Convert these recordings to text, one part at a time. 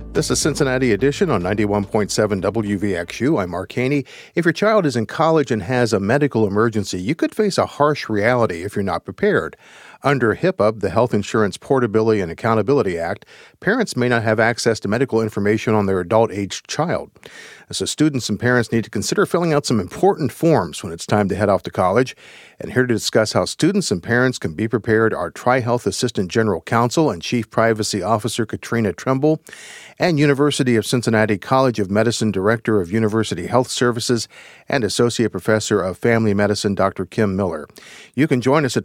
This is Cincinnati Edition on 91.7 WVXU. I'm Mark Haney. If your child is in college and has a medical emergency, you could face a harsh reality if you're not prepared. Under HIPAA, the Health Insurance Portability and Accountability Act, parents may not have access to medical information on their adult-aged child. So students and parents need to consider filling out some important forms when it's time to head off to college. And here to discuss how students and parents can be prepared are Tri-Health Assistant General Counsel and Chief Privacy Officer Katrina Trimble and University of Cincinnati College of Medicine Director of University Health Services and Associate Professor of Family Medicine, Dr. Kim Miller. You can join us at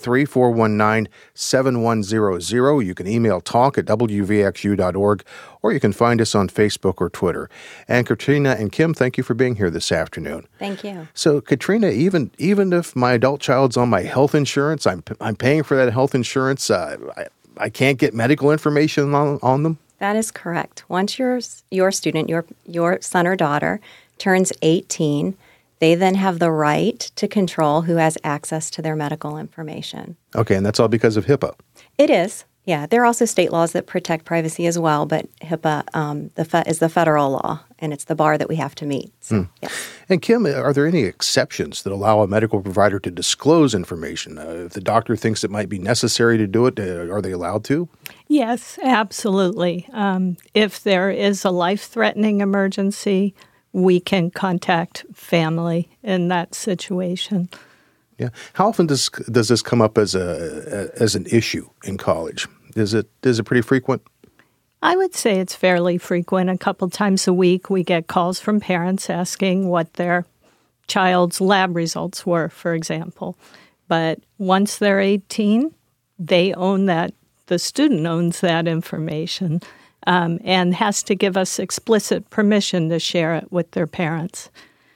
513-419-7100. You can email talk@wvxu.org, or you can find us on Facebook or Twitter. And Katrina and Kim, thank you for being here this afternoon. Thank you. So, Katrina, even if my adult child's on my health insurance, I'm paying for that health insurance, I can't get medical information on them? That is correct. Once your student, your son or daughter, turns 18, they then have the right to control who has access to their medical information. Okay, and that's all because of HIPAA? It is. Yeah, there are also state laws that protect privacy as well, but HIPAA is the federal law, and it's the bar that we have to meet. So, yes. And Kim, are there any exceptions that allow a medical provider to disclose information? If the doctor thinks it might be necessary to do it, are they allowed to? Yes, absolutely. If there is a life-threatening emergency, we can contact family in that situation. Yeah. How often does this come up as an issue in college? Is it pretty frequent? I would say it's fairly frequent. A couple times a week, we get calls from parents asking what their child's lab results were, for example. But once they're 18, they own that. The student owns that information and has to give us explicit permission to share it with their parents.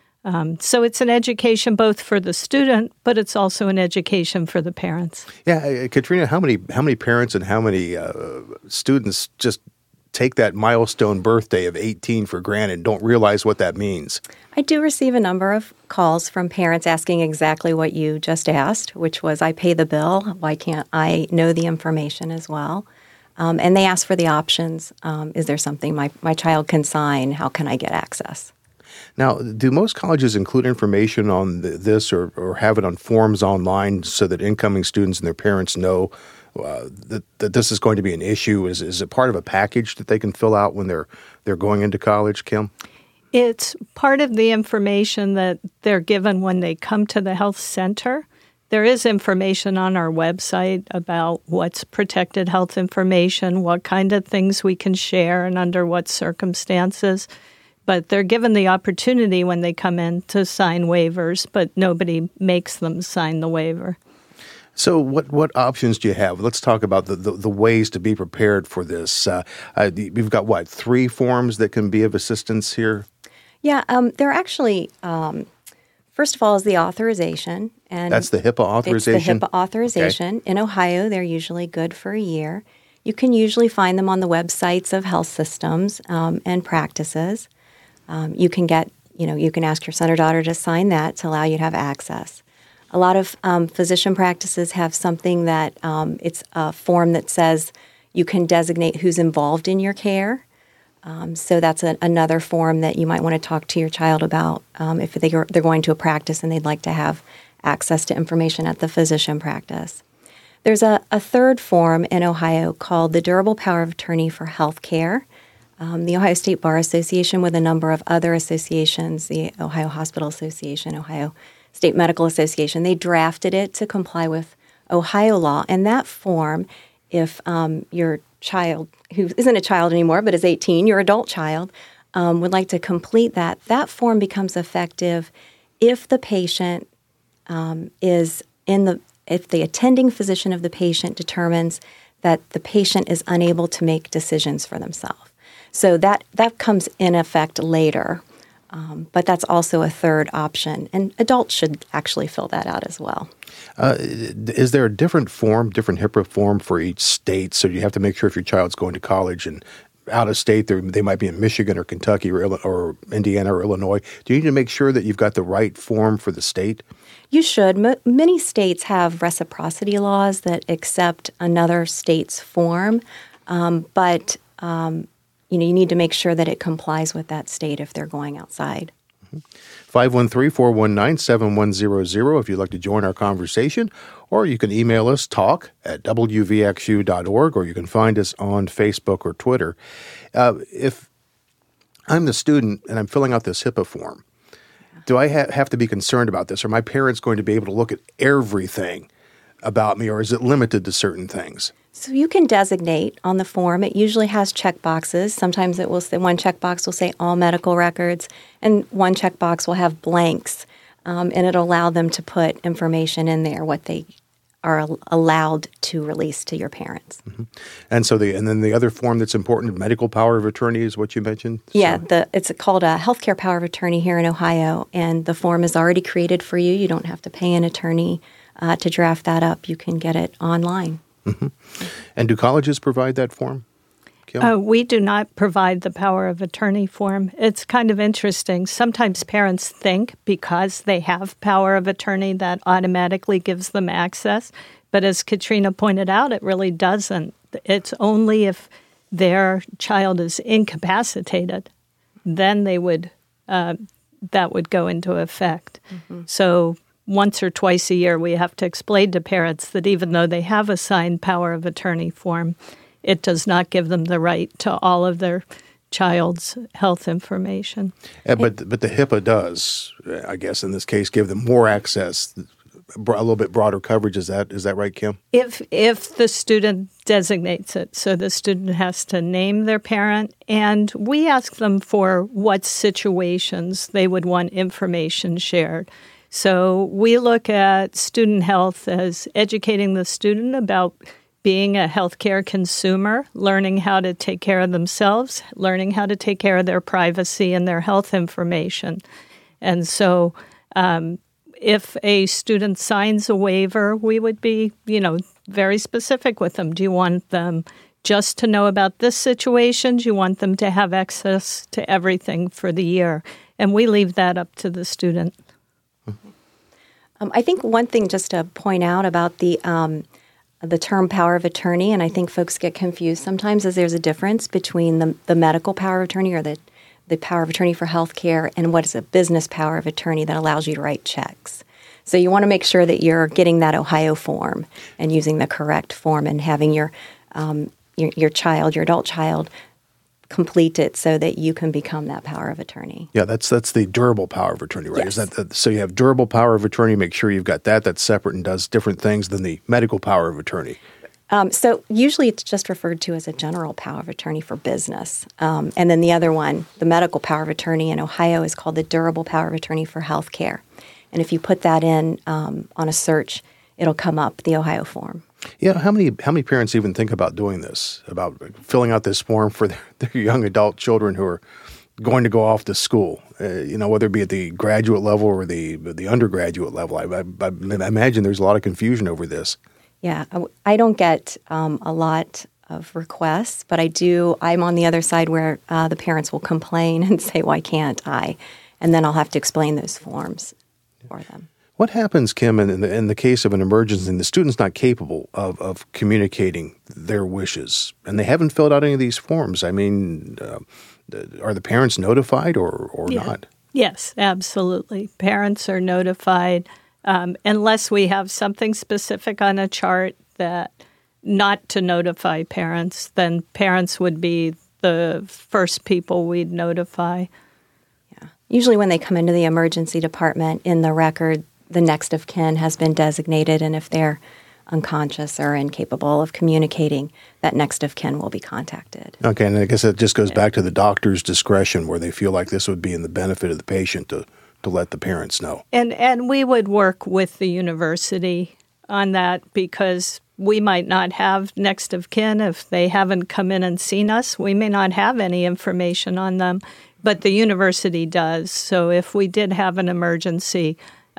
So it's an education both for the student, but it's also an education for the parents. Yeah, Katrina, how many parents and how many students just take that milestone birthday of 18 for granted and don't realize what that means? I do receive a number of calls from parents asking exactly what you just asked, which was, I pay the bill, why can't I know the information as well? And they ask for the options. Is there something my child can sign? How can I get access? Now, do most colleges include information on this or have it on forms online so that incoming students and their parents know that this is going to be an issue? Is it part of a package that they can fill out when they're going into college, Kim? It's part of the information that they're given when they come to the health center. There is information on our website about what's protected health information, what kind of things we can share, and under what circumstances. But they're given the opportunity when they come in to sign waivers, but nobody makes them sign the waiver. So what options do you have? Let's talk about the ways to be prepared for this. We've got, 3 forms that can be of assistance here? Yeah, they're actually, first of all, is the authorization. And that's the HIPAA authorization? It's the HIPAA authorization. Okay. In Ohio, they're usually good for a year. You can usually find them on the websites of health systems and practices. You can ask your son or daughter to sign that to allow you to have access. A lot of physician practices have something that it's a form that says you can designate who's involved in your care. So that's another form that you might want to talk to your child about if they're going to a practice and they'd like to have access to information at the physician practice. There's a third form in Ohio called the Durable Power of Attorney for Health Care. The Ohio State Bar Association, with a number of other associations, the Ohio Hospital Association, Ohio State Medical Association, they drafted it to comply with Ohio law. And that form, if your child, who isn't a child anymore but is 18, your adult child, would like to complete that form becomes effective if the patient if the attending physician of the patient determines that the patient is unable to make decisions for themselves. So that comes in effect later, but that's also a third option, and adults should actually fill that out as well. Is there a different HIPAA form for each state? So you have to make sure if your child's going to college and out of state, they might be in Michigan or Kentucky or Indiana or Illinois. Do you need to make sure that you've got the right form for the state? You should. Many states have reciprocity laws that accept another state's form, but you need to make sure that it complies with that state if they're going outside. 513-419-7100 if you'd like to join our conversation, or you can email us talk@wvxu.org, or you can find us on Facebook or Twitter. If I'm the student and I'm filling out this HIPAA form, do I have to be concerned about this? Are my parents going to be able to look at everything about me, or is it limited to certain things? So you can designate on the form. It usually has check boxes. Sometimes it will say one checkbox will say all medical records, and one checkbox will have blanks, and it'll allow them to put information in there, what they are allowed to release to your parents. Mm-hmm. And so then the other form that's important, medical power of attorney, is what you mentioned? Yeah, it's called a healthcare power of attorney here in Ohio, and the form is already created for you. You don't have to pay an attorney to draft that up. You can get it online. Mm-hmm. And do colleges provide that form, Kim? We do not provide the power of attorney form. It's kind of interesting. Sometimes parents think because they have power of attorney that automatically gives them access. But as Katrina pointed out, it really doesn't. It's only if their child is incapacitated, then they would that would go into effect. Mm-hmm. So once or twice a year, we have to explain to parents that even though they have a signed power of attorney form, it does not give them the right to all of their child's health information. But the HIPAA does, I guess, in this case, give them more access, a little bit broader coverage. Is that right, Kim? If the student designates it, so the student has to name their parent, and we ask them for what situations they would want information shared. So we look at student health as educating the student about being a healthcare consumer, learning how to take care of themselves, learning how to take care of their privacy and their health information. And so if a student signs a waiver, we would be, very specific with them. Do you want them just to know about this situation? Do you want them to have access to everything for the year? And we leave that up to the student. I think one thing just to point out about the term power of attorney, and I think folks get confused sometimes, is there's a difference between the medical power of attorney or the power of attorney for healthcare and what is a business power of attorney that allows you to write checks. So you want to make sure that you're getting that Ohio form and using the correct form and having your adult child, complete it so that you can become that power of attorney. Yeah, that's the durable power of attorney, right? Yes. Is that so? You have durable power of attorney. Make sure you've got that. That's separate and does different things than the medical power of attorney. So usually it's just referred to as a general power of attorney for business. And then the other one, the medical power of attorney in Ohio, is called the durable power of attorney for healthcare. And if you put that in on a search, it'll come up, the Ohio form. Yeah, how many parents even think about doing this, about filling out this form for their young adult children who are going to go off to school, whether it be at the graduate level or the undergraduate level? I imagine there's a lot of confusion over this. Yeah, I don't get a lot of requests, but I'm on the other side where the parents will complain and say, why can't I? And then I'll have to explain those forms for them. What happens, Kim, in the case of an emergency and the student's not capable of communicating their wishes and they haven't filled out any of these forms? I mean, are the parents notified or not? Yes, absolutely. Parents are notified unless we have something specific on a chart that not to notify parents, then parents would be the first people we'd notify. Yeah. Usually when they come into the emergency department, in the record, the next of kin has been designated, and if they're unconscious or incapable of communicating, that next of kin will be contacted. Okay, and I guess that just goes back to the doctor's discretion where they feel like this would be in the benefit of the patient to let the parents know. And we would work with the university on that because we might not have next of kin. If they haven't come in and seen us, we may not have any information on them, but the university does. So if we did have an emergency,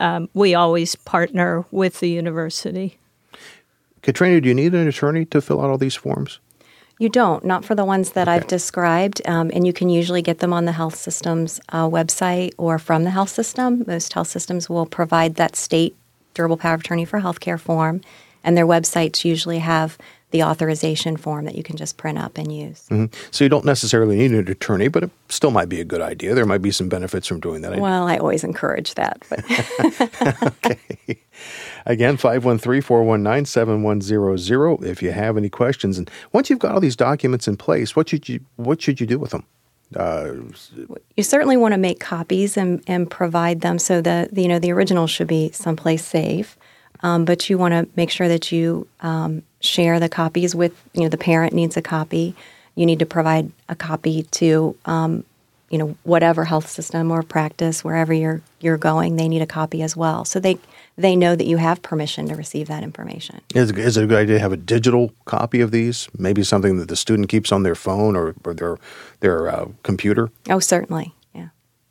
we always partner with the university. Katrina, do you need an attorney to fill out all these forms? You don't, not for the ones that I've described, and you can usually get them on the health system's website or from the health system. Most health systems will provide that state durable power of attorney for healthcare form, and their websites usually have the authorization form that you can just print up and use. So you don't necessarily need an attorney, but it still might be a good idea. There might be some benefits from doing that. Well, I always encourage that. But Okay. Again, 513-419-7100 if you have any questions. And once you've got all these documents in place, what should you do with them? You certainly want to make copies and provide them so that the original should be someplace safe. But you want to make sure that you share the copies with, the parent needs a copy. You need to provide a copy to, whatever health system or practice, wherever you're going, they need a copy as well. So they know that you have permission to receive that information. Is it a good idea to have a digital copy of these? Maybe something that the student keeps on their phone or their computer? Oh, certainly, yeah.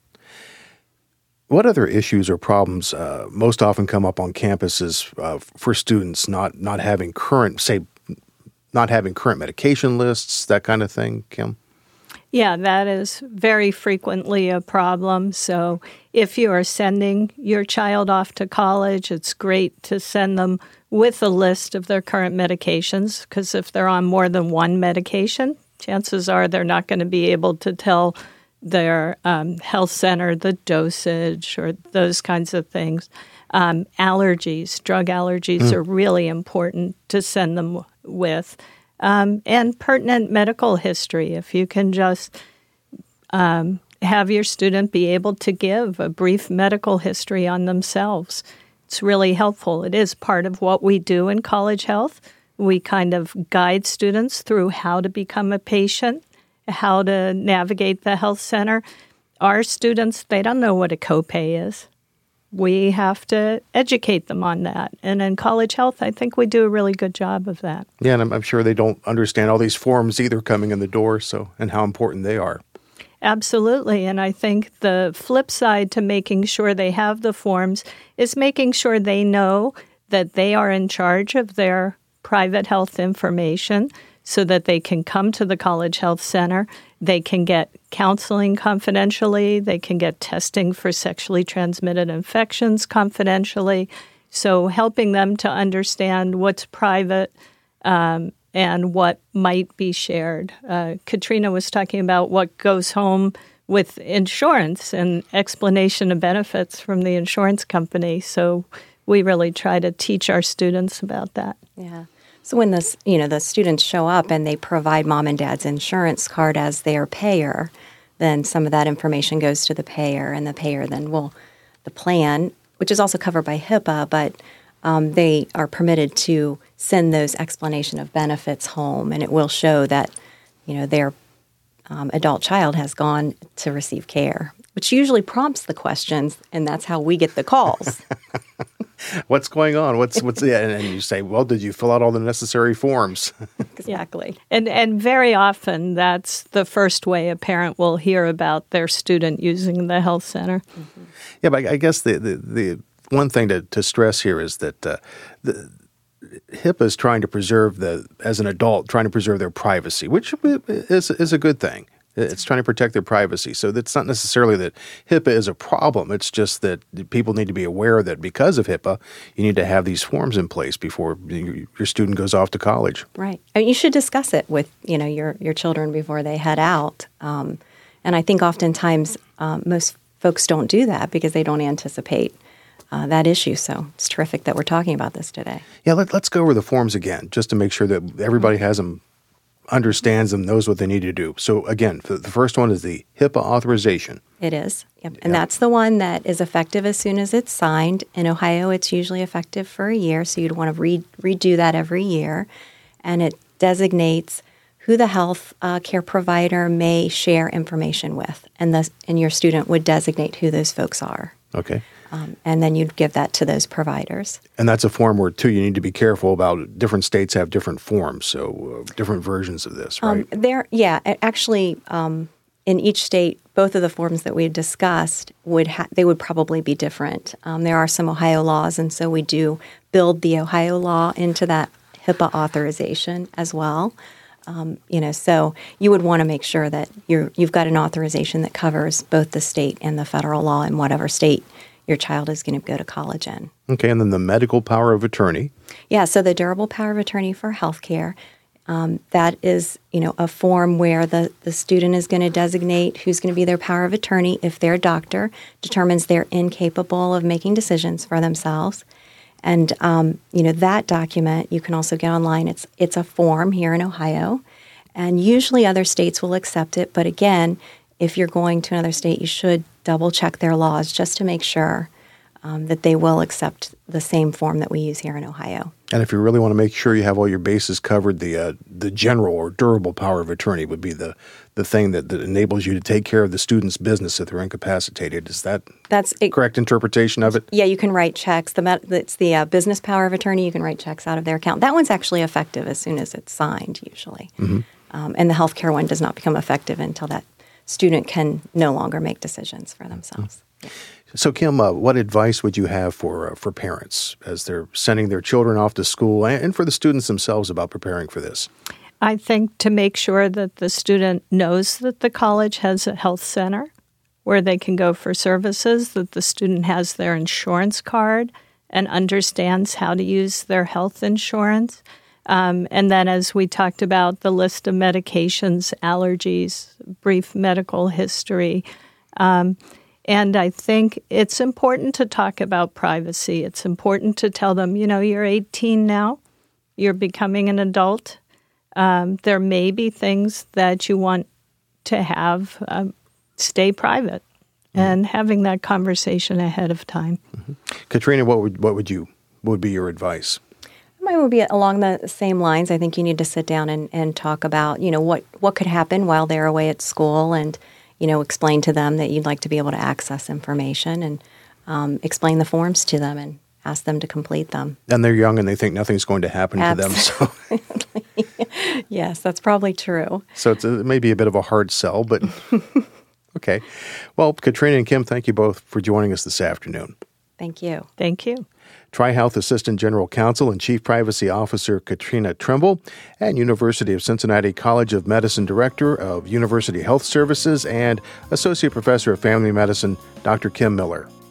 What other issues or problems most often come up on campuses for students not having current medication lists, that kind of thing, Kim? Yeah, that is very frequently a problem. So if you are sending your child off to college, it's great to send them with a list of their current medications, because if they're on more than one medication, chances are they're not going to be able to tell their health center the dosage or those kinds of things. Allergies, drug allergies are really important to send them with. And pertinent medical history. If you can just have your student be able to give a brief medical history on themselves, it's really helpful. It is part of what we do in college health. We kind of guide students through how to become a patient, how to navigate the health center. Our students, they don't know what a copay is. We have to educate them on that. And in college health, I think we do a really good job of that. Yeah, and I'm sure they don't understand all these forms either coming in the door, and how important they are. Absolutely. And I think the flip side to making sure they have the forms is making sure they know that they are in charge of their private health information so that they can come to the college health center. They can get counseling confidentially. They can get testing for sexually transmitted infections confidentially. So helping them to understand what's private and what might be shared. Katrina was talking about what goes home with insurance and explanation of benefits from the insurance company. So we really try to teach our students about that. Yeah. So when the students show up and they provide mom and dad's insurance card as their payer, then some of that information goes to the payer, and the payer then the plan, which is also covered by HIPAA, but they are permitted to send those explanation of benefits home, and it will show that their adult child has gone to receive care, which usually prompts the questions, and that's how we get the calls. What's going on? What's and you say, well, did you fill out all the necessary forms? Exactly. And very often that's the first way a parent will hear about their student using the health center. Mm-hmm. Yeah, but I guess the one thing to stress here is that the HIPAA is trying to preserve as an adult, trying to preserve their privacy, which is a good thing. It's trying to protect their privacy. So it's not necessarily that HIPAA is a problem. It's just that people need to be aware that because of HIPAA, you need to have these forms in place before your student goes off to college. Right. I mean, you should discuss it with your children before they head out. And I think oftentimes most folks don't do that because they don't anticipate that issue. So it's terrific that we're talking about this today. Yeah, let's go over the forms again just to make sure that everybody has them, understands them, knows what they need to do. So again, the first one is the HIPAA authorization. It is. Yep. And that's the one that is effective as soon as it's signed. In Ohio, it's usually effective for a year, so you'd want to redo that every year. And it designates who the health care provider may share information with. And your student would designate who those folks are. Okay. And then you'd give that to those providers. And that's a form where, too, you need to be careful about different states have different forms, so different versions of this, right? Actually, in each state, both of the forms that we discussed, they would probably be different. There are some Ohio laws, and so we do build the Ohio law into that HIPAA authorization as well. So you would want to make sure that you've got an authorization that covers both the state and the federal law in whatever state your child is going to go to college in. Okay, and then the medical power of attorney. Yeah, so the durable power of attorney for healthcare, that is, a form where the student is going to designate who's going to be their power of attorney if their doctor determines they're incapable of making decisions for themselves. And, that document you can also get online. It's a form here in Ohio, and usually other states will accept it. But again, if you're going to another state, you should double-check their laws just to make sure that they will accept the same form that we use here in Ohio. And if you really want to make sure you have all your bases covered, the general or durable power of attorney would be the thing that enables you to take care of the student's business if they're incapacitated. Is that's correct interpretation of it? Yeah, you can write checks. It's the business power of attorney. You can write checks out of their account. That one's actually effective as soon as it's signed, usually. Mm-hmm. And the healthcare one does not become effective until that student can no longer make decisions for themselves. Mm-hmm. Yeah. So, Kim, what advice would you have for parents as they're sending their children off to school and for the students themselves about preparing for this? I think to make sure that the student knows that the college has a health center where they can go for services, that the student has their insurance card and understands how to use their health insurance. And then, as we talked about, the list of medications, allergies, brief medical history. And I think it's important to talk about privacy. It's important to tell them, you're 18 now, you're becoming an adult. There may be things that you want to have stay private, and having that conversation ahead of time. Mm-hmm. Katrina, what would be your advice? Mine would be along the same lines. I think you need to sit down and talk about, what could happen while they're away at school, and explain to them that you'd like to be able to access information, and explain the forms to them and ask them to complete them. And they're young and they think nothing's going to happen to them. So yes, that's probably true. So it may be a bit of a hard sell, but okay. Well, Katrina and Kim, thank you both for joining us this afternoon. Thank you. Thank you. Tri-Health Assistant General Counsel and Chief Privacy Officer Katrina Trimble, and University of Cincinnati College of Medicine Director of University Health Services and Associate Professor of Family Medicine, Dr. Kim Miller.